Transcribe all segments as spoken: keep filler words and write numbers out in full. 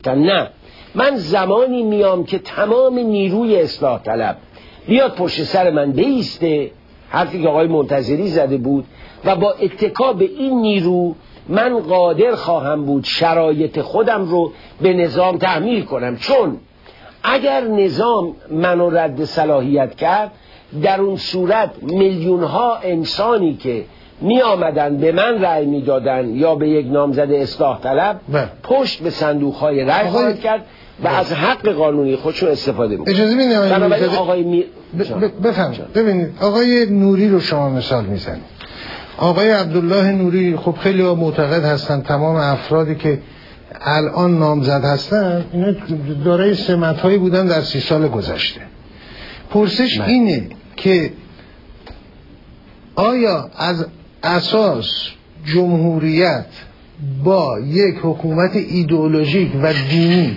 نه، من زمانی میام که تمام نیروی اصلاح طلب بیاد پشت سر من بایسته، حرفی که آقای منتظری زده بود، و با اتکا به این نیرو من قادر خواهم بود شرایط خودم رو به نظام تحمیل کنم. چون اگر نظام منو رد صلاحیت کرد، در اون صورت میلیون ها انسانی که می آمدن به من رأی می دادن یا به یک نامزد اصلاح طلب پشت به صندوق های رأی خواهد کرد و از حق قانونی خودشون استفاده میکنن. اجازه بدید بنابراین آقای می... بفرمایید. ببینید آقای نوری رو شما مثال میزنید. آقای عبدالله نوری خب خیلی معتقد هستن تمام افرادی که الان نامزد هستن اینا دارای سمت‌هایی بودن در سی سال گذشته. پرسش من. اینه که آیا از اساس جمهوریت با یک حکومت ایدئولوژیک و دینی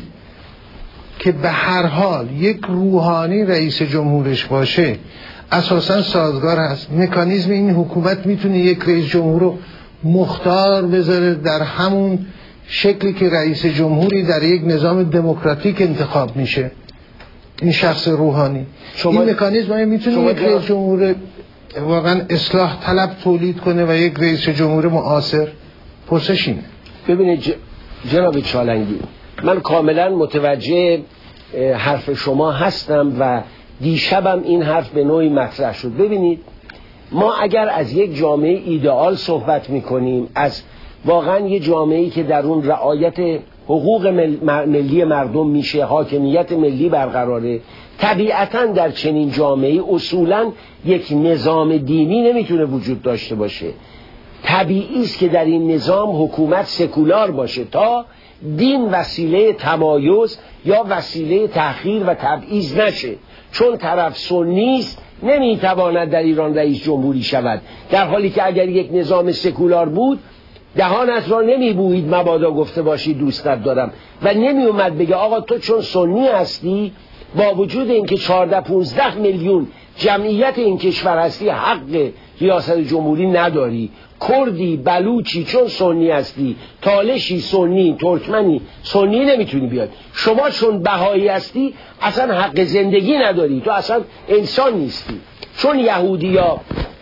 که به هر حال یک روحانی رئیس جمهورش باشه اساساً سازگار هست؟ مکانیزم این حکومت میتونه یک رئیس جمهور رو مختار بذاره در همون شکلی که رئیس جمهوری در یک نظام دموکراتیک انتخاب میشه؟ این شخص روحانی این مکانیزم میتونه یک رئیس جمهور واقعا اصلاح طلب تولید کنه و یک رئیس جمهور معاصر؟ پرسش اینه. ببینید ج... جناب چالنگی، من کاملا متوجه حرف شما هستم و دیشبم این حرف به نوعی مطرح شد. ببینید ما اگر از یک جامعه ایدئال صحبت میکنیم، از واقعا یک جامعه‌ای که در اون رعایت حقوق ملی مردم میشه، حاکمیت ملی برقراره، طبیعتاً در چنین جامعه‌ای اصولاً یک نظام دینی نمیتونه وجود داشته باشه. طبیعی است که در این نظام حکومت سکولار باشه تا دین وسیله تمایز یا وسیله تحقیر و تبعیض نشه. چون طرف سنی است نمیتواند در ایران رئیس جمهوری شود، در حالی که اگر یک نظام سکولار بود دهانت را نمیبویید مبادا گفته باشی دوستت دارم و نمی اومد بگه آقا تو چون سنی هستی با وجود اینکه چهارده پانزده میلیون جمعیت این کشور هستی حق ریاست جمهوری نداری. کردی، بلوچی چون سنی هستی، تالشی سنی، ترکمنی سنی نمیتونی بیاد. شما چون بهایی هستی اصلا حق زندگی نداری، تو اصلا انسان نیستی. چون یهودی یا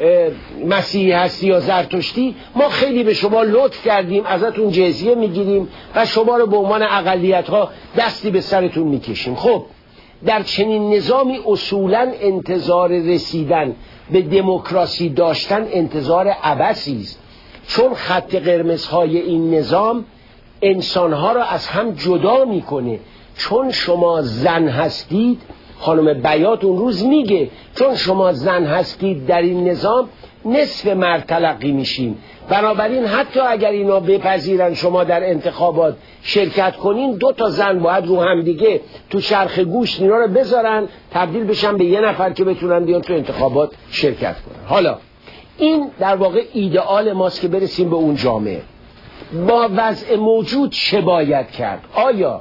مسیحی هستی یا زرتشتی ما خیلی به شما لطف کردیم، ازتون جزیه میگیریم و شما رو به عنوان اقلیت ها دستی به سرتون میکشیم. خب در چنین نظامی اصولا انتظار رسیدن به دموکراسی داشتن انتظار عبثی است، چون خط قرمزهای این نظام انسانها را از هم جدا میکنه. چون شما زن هستید، خانم بیات اون روز میگه چون شما زن هستید در این نظام نصف مرد تلقی میشین، بنابراین حتی اگر اینا بپذیرن شما در انتخابات شرکت کنین، دو تا زن باید رو هم دیگه تو چرخ گوشت اینا رو بذارن تبدیل بشن به یه نفر که بتونن بیان تو انتخابات شرکت کنن. حالا این در واقع ایدئال ماست که برسیم به اون جامعه. با وضع موجود چه باید کرد؟ آیا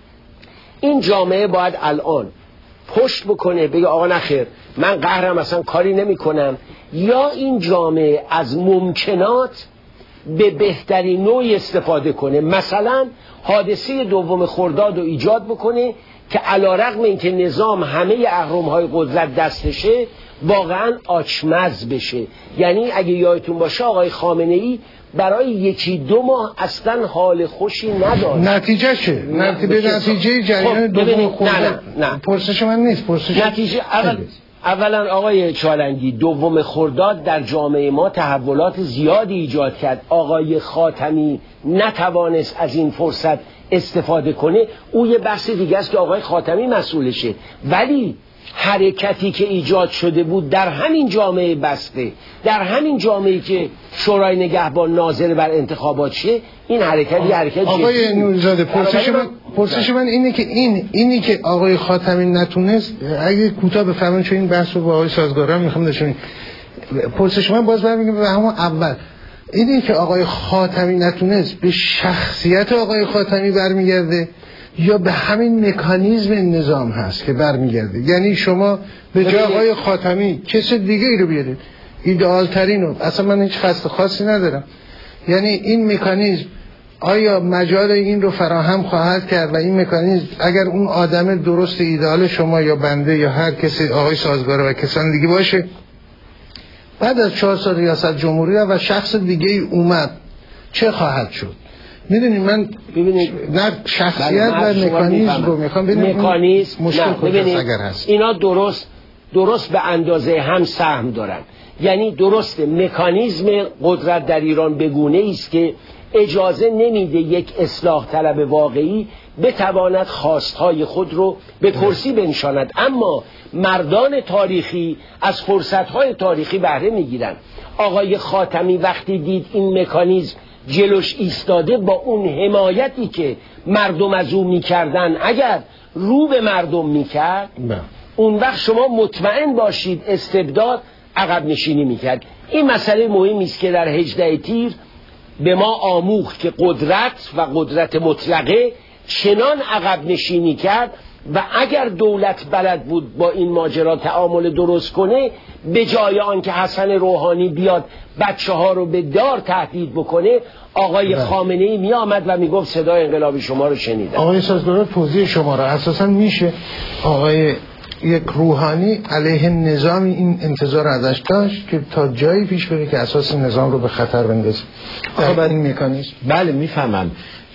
این جامعه باید الان پشت بکنه بگه آقا نخیر من قهرم اصلا کاری نمی کنم، یا این جامعه از ممکنات به بهترین نوعی استفاده کنه؟ مثلا حادثه دوم خرداد رو ایجاد بکنه که علیرغم اینکه نظام همه اهرم‌های قدرت دستشه واقعا آچمز بشه. یعنی اگه یادتون باشه آقای خامنه‌ای برای یکی دو ماه اصلا حال خوشی نداشت. نتیجه چه؟ نتیجه نتیجه جریان دوم خرداد. نه نه پرسش من نیست. پرسش نتیجه اول اولا آقای چالنگی دوم خرداد در جامعه ما تحولات زیادی ایجاد کرد. آقای خاتمی نتوانست از این فرصت استفاده کنه، او یه بحث دیگه است که آقای خاتمی مسئولشه، ولی حرکتی که ایجاد شده بود در همین جامعه بسته، در همین جامعه‌ای که شورای نگهبان ناظر بر انتخابات شه، این حرکت یه حرکت جدی. آقای نوری‌زاده پرسش من پرسش من اینه که این اینی که آقای خاتمی نتونست، اگه کوتاه بفهمن چون این بحث رو با آقای سازگارا میخوام داشتم، پرسش من باز برمیگردم به همون اول، اینی که آقای خاتمی نتونست به شخصیت آقای خاتمی برمیگرده یا به همین مکانیزم نظام هست که برمیگرده؟ یعنی شما به جای آقای خاتمی کس دیگه ای رو بیارید، ایدئال ترین رو، اصلا من هیچ خواست خاصی ندارم، یعنی این مکانیزم آیا مجال این رو فراهم خواهد کرد و این مکانیزم اگر اون آدم درست ایدئال شما یا بنده یا هر کسی آقای سازگار و کسان دیگه باشه، بعد از چهار سال ریاست جمهوری و شخص دیگه ای اومد چه خواهد شد؟ میدونی من ببینید نه شخصیت و مکانیزم رو میخوام ببینم مکانیزم مشکل کجاست اگر هست. اینا درست درست به اندازه هم سهم دارن. یعنی درست مکانیزم قدرت در ایران بگونه است که اجازه نمیده یک اصلاح طلب واقعی بتواند خواستهای خود رو به کرسی بنشاند، اما مردان تاریخی از فرصتهای تاریخی بهره میگیرن. آقای خاتمی وقتی دید این مکانیزم جلوش ایستاده، با اون حمایتی که مردم از او میکردن اگر رو به مردم میکرد، اون وقت شما مطمئن باشید استبداد عقب نشینی میکرد. این مسئله مهمی است که در هجده تیر به ما آموخت که قدرت و قدرت مطلقه چنان عقب نشینی کرد و اگر دولت بلد بود با این ماجرا تعامل درست کنه، به جای آنکه حسن روحانی بیاد بچه ها رو به دار تهدید بکنه، آقای خامنه ای می آمد و می گفت صدای انقلابی شما رو شنیدم. آقای سازگار توضیح شما را اساسا میشه آقای یک روحانی علیه نظام این انتظار ازش داشت که تا جایی پیش بره که اساس نظام رو به خطر بندازه در بعد این مکانیزم؟ بله میفهمم.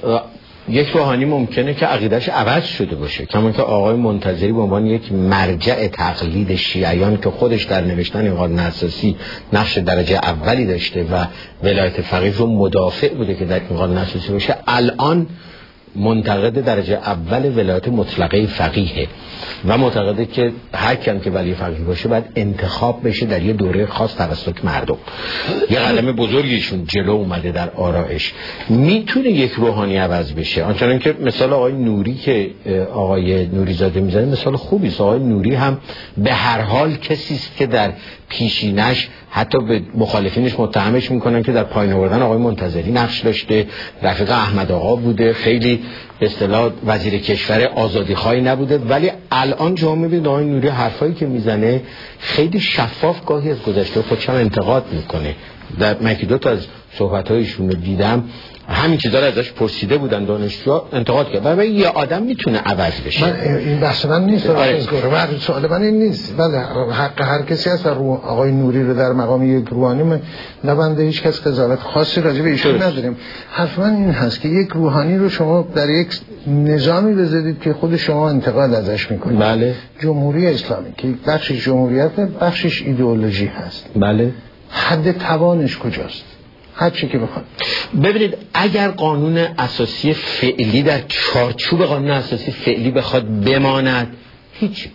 یک روحانی ممکنه که عقیدش عوض شده باشه، کما که آقای منتظری به عنوان یک مرجع تقلید شیعیان که خودش در نوشتن این قانون اساسی نقش درجه اولی داشته و ولایت فقیه رو مدافع بوده که در این قانون اساسی باشه، الان منتقد درجه اول ولایت مطلقه فقیه و معتقده که هر کم که ولی فقیه باشه باید انتخاب بشه در یه دوره خاص توسط مردم. یه قدم بزرگیشون جلو اومده در آرایش. میتونه یک روحانی عوض بشه، آنچنان که مثال آقای نوری که آقای نوری زاده میزنه مثال خوبی است. آقای نوری هم به هر حال کسی است که در پیشینش حتی به مخالفینش متهمش میکنن که در پایین آوردن آقای منتظری نقش داشته، رفیق احمد آقا بوده، خیلی به اصطلاح وزیر کشور آزادیخواهی نبوده، ولی الان شما میبینید آقای نوری حرفایی که میزنه خیلی شفاف گاهی از گذشته خودش هم انتقاد میکنه. در من که دو تا از صحبت‌هایشون رو دیدم همین چیزا رو ازش پرسیده بودن دانشجوها، انتقاد کرد. و یه آدم میتونه عوض بشه. من این بحث من نیست، من سوال من این نیست. بله حق هر کسی هست و آقای نوری رو در مقام یک روحانی من نبنده هیچ کس قضاوت خاصی راجع به ایشون نداریم. حرف من این هست که یک روحانی رو شما در یک نظامی بذارید که خود شما انتقاد ازش میکنید. بله. جمهوری اسلامی که بخشش جمهوریت بخشش ایدئولوژی هست. بله. حد توانش کجاست؟ هر چی که بخواد. ببینید اگر قانون اساسی فعلی در چارچوب قانون اساسی فعلی بخواد بماند، هیچ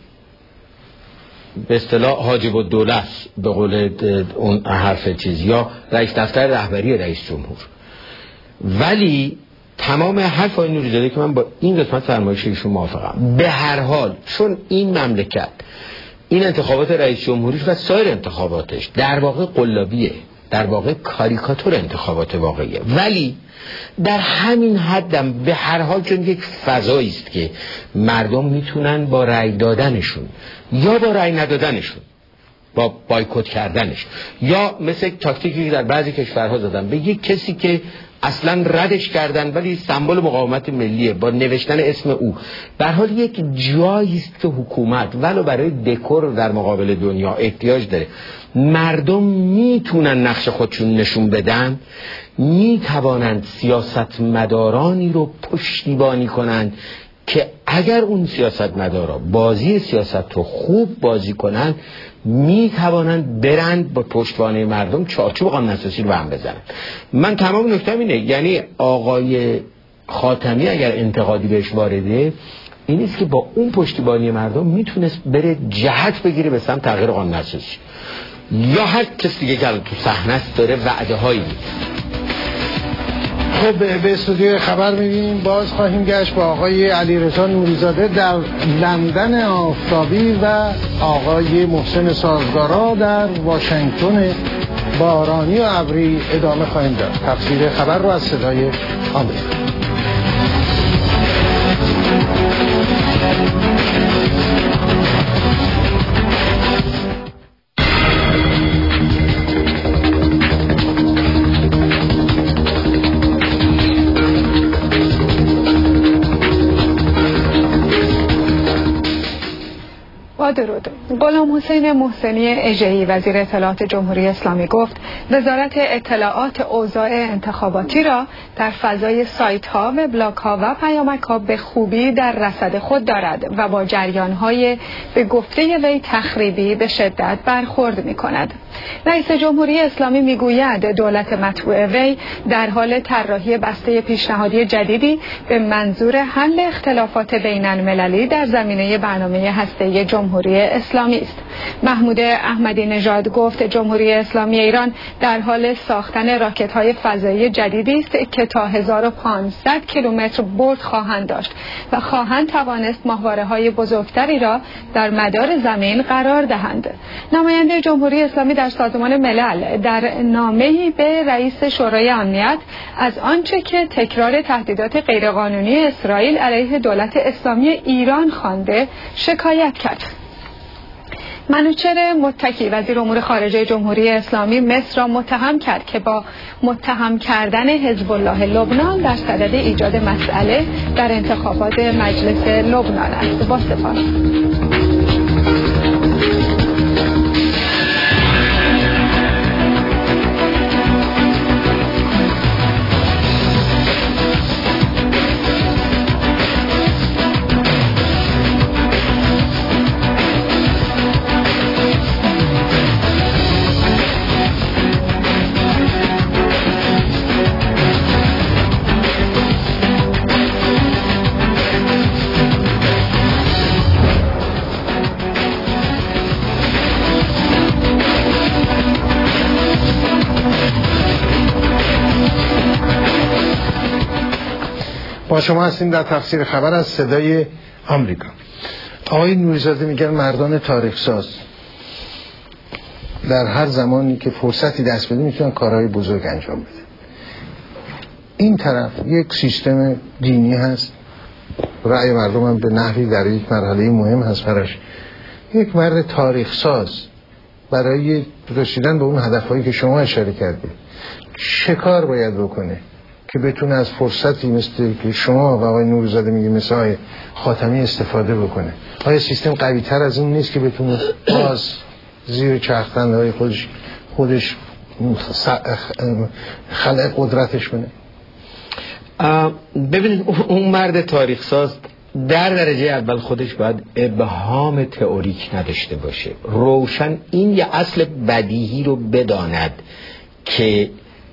به اصطلاح حاجب الدوله به قول اون حرف چیز یا رئیس دفتر رهبری رئیس جمهور. ولی تمام حرف آقای نوری زاده که من با این قسمت فرمایش ایشون موافقم، به هر حال چون این مملکت این انتخابات رئیس جمهوری و سایر انتخاباتش در واقع قلابیه، در واقع کاریکاتور انتخابات واقعیه، ولی در همین حدم به هر حال چون یک فضایی است که مردم میتونن با رأی دادنشون یا با رأی ندادنشون، با بایکوت کردنش، یا مثل تاکتیکی که در بعضی کشورها زدن به یک کسی که اصلا ردش کردن ولی سمبل مقاومت ملیه با نوشتن اسم او، به هر حال یک جایی است که حکومت ولو برای دکور در مقابل دنیا احتیاج داره. مردم میتونن نقش خودشون نشون بدن، میتوانند سیاستمدارانی رو پشتیبانی کنند که اگر اون سیاستمدارا بازی سیاست رو خوب بازی کنند، میتوانند برند با پشتوانه مردم چارچوب قانون اساسی رو هم بزنن. من تمام نکته‌م اینه، یعنی آقای خاتمی اگر انتقادی بهش وارده این است که با اون پشتیبانی مردم میتونست بره جهت بگیره به سمت تغییر قانون اساسی، یا هر کسی دیگه که تو صحنه است داره وعده هایی میده. خب به استودیو خبر می‌بینیم، باز خواهیم گشت با آقای علیرضا نوریزاده در لندن آفتابی و آقای محسن سازگارا در واشنگتن بارانی و ابری ادامه خواهیم داد. تفسیر خبر رو از صدای آمریکا. با درود. غلام حسین محسنی اژه‌ای وزیر اطلاعات جمهوری اسلامی گفت وزارت اطلاعات اوضاع انتخاباتی را در فضای سایت ها، وبلاگ ها و پیامک ها به خوبی در رصد خود دارد و با جریان های به گفته وی تخریبی به شدت برخورد می کند. رئیس جمهوری اسلامی می گوید دولت متبوع وی در حال طراحی بسته پیشنهادی جدیدی به منظور حل اختلافات بین المللی در زمینه برنامه هسته‌ای جمهوری اسلامی است. محمود احمدی نژاد گفت جمهوری اسلامی ایران در حال ساختن راکت‌های فضایی جدیدی است که تا هزار و پانصد کیلومتر برد خواهند داشت و خواهند توانست ماهواره‌های بزرگتری را در مدار زمین قرار دهند. نماینده جمهوری اسلامی در سازمان ملل در نامه‌ای به رئیس شورای امنیت از آنچه که تکرار تهدیدات غیرقانونی اسرائیل علیه دولت اسلامی ایران خوانده شکایت کرد. منوچهر متکی وزیر امور خارجه جمهوری اسلامی مصر را متهم کرد که با متهم کردن حزب الله لبنان در صدد ایجاد مسئله در انتخابات مجلس لبنان است. با سپاس. با شما هستیم در تفسیر خبر از صدای آمریکا. آقای نوری‌زاده میگن مردان تاریخ ساز در هر زمانی که فرصتی دست بده میتونن کارهای بزرگ انجام بده. این طرف یک سیستم دینی هست، رأی مردم هم به نحوی در یک مرحله مهم هست براش. یک مرد تاریخ ساز برای رسیدن به اون هدفهایی که شما اشاره کردید چه کار باید بکنه که بتونه از فرصتی مثل که شما و آقای نوری‌زاده میگه مثل آقای خاتمی استفاده بکنه؟ آیا سیستم قوی تر از این نیست که بتونه باز زیر چرخ‌دندهای خودش خودش خلق قدرتش کنه؟ ببینید اون مرد تاریخ ساز در درجه اول خودش باید ابهام تئوریک نداشته باشه، روشن این یه اصل بدیهی رو بداند که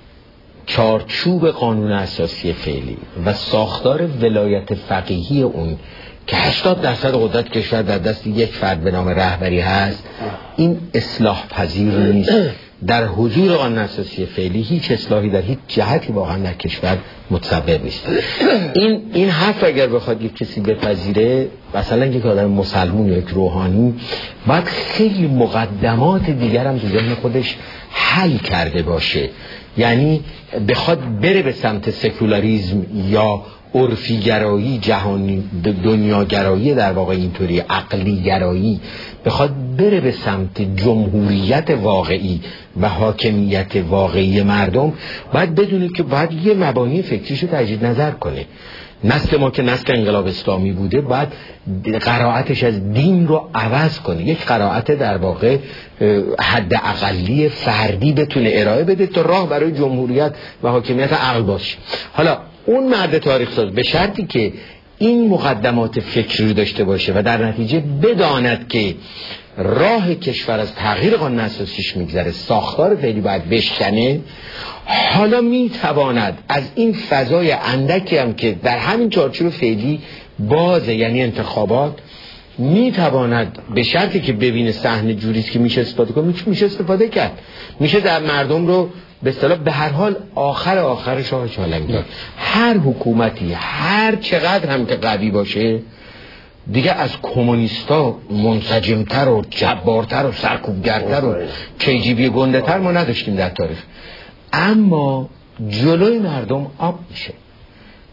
چارچوب قانون اساسی فعلی و ساختار ولایت فقیهی اون که هشتاد درصد قدرت کشور در دست یک فرد به نام رهبری هست، این اصلاح پذیر نیست. در حضور قانون اساسی فعلی هیچ اصلاحی در هیچ جهتی واقعا در کشور متصور نیست. این این حرف اگر بخواد یک کسی بپذیره، مثلا یک آدم مسلمون یا یک روحانی، باید خیلی مقدمات دیگر هم تو ذهن خودش حل کرده باشه. یعنی بخواد بره به سمت سکولاریسم یا عرفی گرایی، جهانی دنیاگرایی، در واقع اینطوری عقلی گرایی، بخواد بره به سمت جمهوریت واقعی و حاکمیت واقعی مردم، باید بدونید که باید یه مبانی فکریشو تجدید نظر کنه. نسل ما که نسل انقلاب اسلامی بوده باید قرائتش از دین رو عوض کنه، یک قرائت در واقع حد اقلی فردی بتونه ارائه بده تا راه برای جمهوریت و حاکمیت عقل باشه. حالا اون مرد تاریخ ساز به شرطی که این مقدمات فکری داشته باشه و در نتیجه بداند که راه کشور از تغییر قانون اساسیش میگذره، ساختار فعلی باید بشکنه، حالا میتواند از این فضای اندکی هم که در همین چارچوب فعلی بازه، یعنی انتخابات، میتواند به شرطی که ببینه صحنه جوریست که میشه استفاده کنه، میشه استفاده کرد، میشه در مردم رو به اصطلاح به هر حال آخر آخر شاه چالنگ داد. هر حکومتی هر چقدر هم که قوی باشه دیگه از کمونیستا منسجمتر و جبارتر و سرکوبگرتر و کیجیبی گنده تر ما نداشتیم در تاریخ، اما جلوی مردم آب میشه.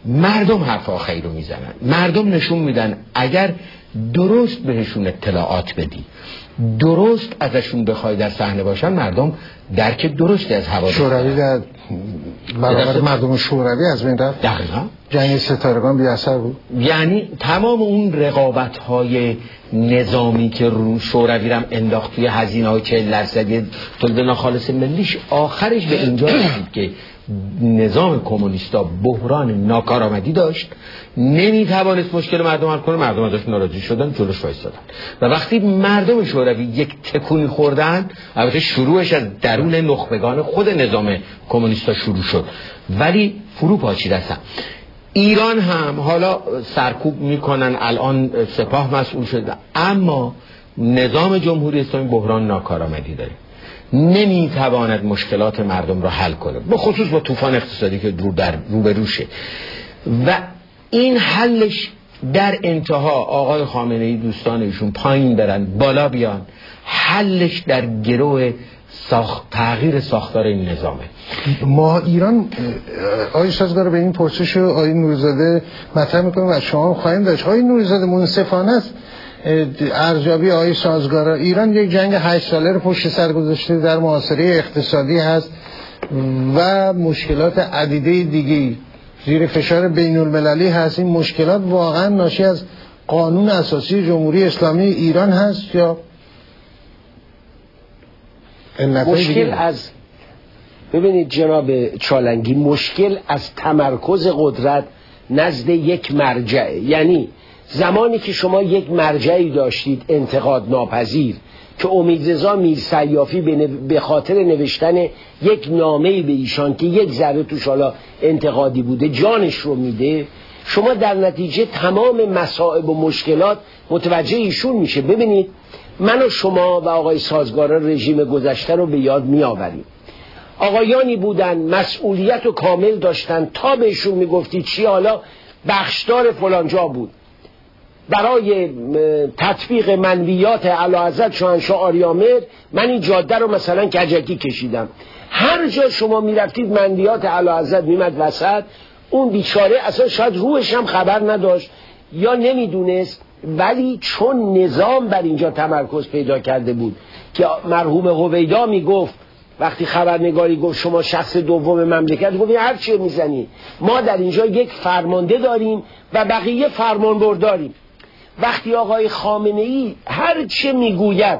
مردم حرف آخری رو میزنن، مردم نشون میدن اگر درست بهشون اطلاعات بدی، درست ازشون بخوای در صحنه باشن، مردم درک درستی از حوادث. شوروی در برابر مردم شوروی از بین رفت. دقیقاً جنگ ستارگان بی اثر بود. یعنی تمام اون رقابت‌های نظامی که رو شوروی رم انداخت توی هزینه‌های چهل درصدی تولید ناخالص ملیش، آخرش به اینجا رسید که نظام کمونیستا بحران ناکارآمدی داشت، نمیتوانست مشکل مردم حل کنه، مردم ازش ناراضی شدن، جلوش وایسادن و وقتی مردم شوروی یک تکونی خوردن، البته شروعش از درون نخبگان خود نظام کمونیستا شروع شد ولی فرو پاشید هستن. ایران هم حالا سرکوب میکنن، الان سپاه مسئول شده، اما نظام جمهوری اسلامی بحران ناکارآمدی داره، نمیتواند مشکلات مردم را حل کنه، به خصوص با طوفان اقتصادی که رو در رو به روشه و این حلش در انتها آقای خامنه ای دوستان ایشون پایین برن بالا بیان، حلش در گروه ساخت تغییر ساختار این نظامه. ما ایران آقای سازگار به این پرسش رو آقای نوری‌زاده مطرح میکنیم و شما خواهیم داشت. آقای نوری‌زاده منصفانه است ارزیابی آقای سازگار؟ ایران یک جنگ هشت ساله رو پشت سر گذاشته، در محاصره اقتصادی هست و مشکلات عدیده دیگه زیر فشار بین المللی هست. این مشکلات واقعا ناشی از قانون اساسی جمهوری اسلامی ایران هست یا مشکل از، ببینید جناب چالنگی، مشکل از تمرکز قدرت نزد یک مرجع. یعنی زمانی که شما یک مرجعی داشتید انتقاد ناپذیر که امیدرضا میرسیافی به خاطر نوشتن یک نامه‌ای به ایشان که یک ذره توش حالا انتقادی بوده جانش رو میده، شما در نتیجه تمام مصائب و مشکلات متوجه ایشون میشه. ببینید من و شما و آقای سازگارا رژیم گذشته رو به یاد میآوریم. آقایانی بودن مسئولیت و کامل داشتن، تا بهشون میگفتی چی، حالا بخشدار فلانجا بود، برای تطبیق منویات اعلیحضرت شاهنشاه آریامر من این جاده رو مثلا کجکی کشیدم. هر جا شما میرفتید منویات اعلیحضرت میمد وسط، اون بیچاره اصلا شاید روحش هم خبر نداشت یا نمیدونست، ولی چون نظام بر اینجا تمرکز پیدا کرده بود که مرحوم هویدا میگفت وقتی خبرنگاری گفت شما شخص دوم مملکت، گفت هر چی میزنی، ما در اینجا یک فرمانده داریم و بقیه فرمانبرداریم. وقتی آقای خامنه ای هر چه میگوید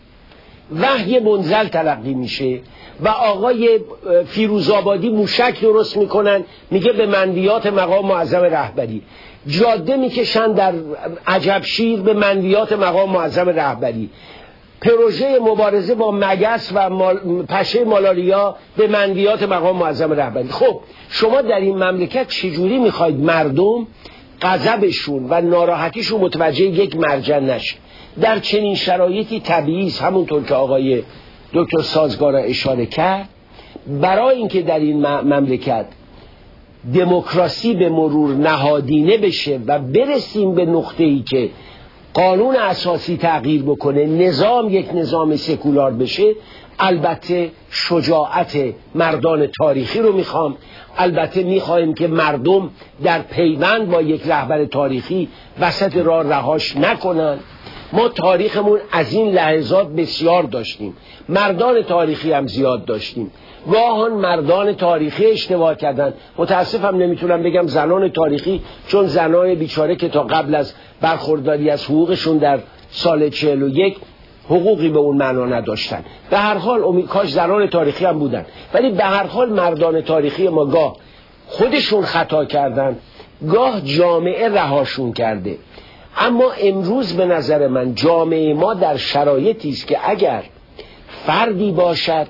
وحی منزل تلقی میشه و آقای فیروزآبادی موشک درست میکنن، میگه به منویات مقام معظم رهبری، جاده میکشن در عجبشیر به منویات مقام معظم رهبری، پروژه مبارزه با مگس و مال... پشه مالاریا به منویات مقام معظم رهبری. خب شما در این مملکت چجوری میخواید مردم غضبشون و ناراحتیشون متوجه یک مرجع نشه؟ در چنین شرایطی طبیعی است، همونطور که آقای دکتر سازگارا اشاره کرد، برای اینکه در این مملکت دموکراسی به مرور نهادینه بشه و برسیم به نقطه‌ای که قانون اساسی تغییر بکنه، نظام یک نظام سکولار بشه، البته شجاعت مردان تاریخی رو میخوام، البته میخوایم که مردم در پیوند با یک رهبر تاریخی وسط راه رهاش نکنن. ما تاریخمون از این لحظات بسیار داشتیم، مردان تاریخی هم زیاد داشتیم، گاهن مردان تاریخی اشتباه کردن. متاسفم نمیتونم بگم زنان تاریخی، چون زنان بیچاره که تا قبل از برخورداری از حقوقشون در سال چهل و یک حقوقی به اون معنا نداشتن. به هر حال امید کاش زنان تاریخی هم بودن، ولی به هر حال مردان تاریخی ما گاه خودشون خطا کردن، گاه جامعه رهاشون کرده. اما امروز به نظر من جامعه ما در شرایطی است که اگر فردی باشد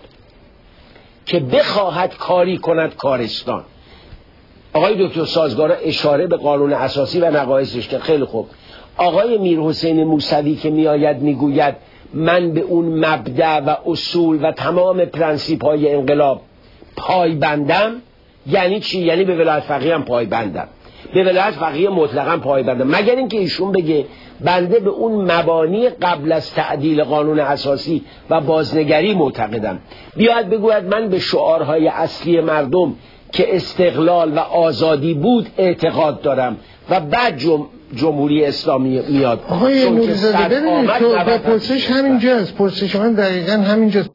که بخواهد کاری کند کارستان، آقای دکتر سازگارا اشاره به قانون اساسی و نقایصش که خیلی خوب، آقای میرحسین موسوی که میآید میگوید من به اون مبدأ و اصول و تمام پرنسیپ های انقلاب پایبندم، یعنی چی؟ یعنی به ولایت فقیه هم پایبندم، به ولایت فقیه مطلقا پایبندم، مگر اینکه ایشون بگه بنده به اون مبانی قبل از تعدیل قانون اساسی و بازنگری معتقدم، بیاید بگوید من به شعارهای اصلی مردم که استقلال و آزادی بود اعتقاد دارم و بعد جم... جمهوری اسلامی میاد. آقای نوری‌زاده ببینید تو به پرسش همینجاست، پرسش من دقیقا همینجاست.